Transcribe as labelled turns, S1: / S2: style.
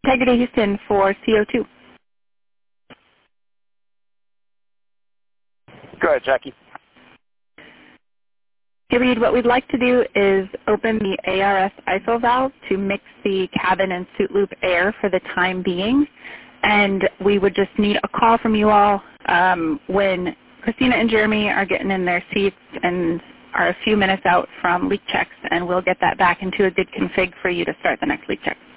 S1: Integrity Houston for CO2.
S2: Go ahead, Jackie.
S1: Hey, Reed, what we'd like to do is open the ARS ISO valve to mix the cabin and suit loop air for the time being. And we would just need a call from you all when Christina and Jeremy are getting in their seats and are a few minutes out from leak checks, and we'll get that back into a good config for you to start the next leak check.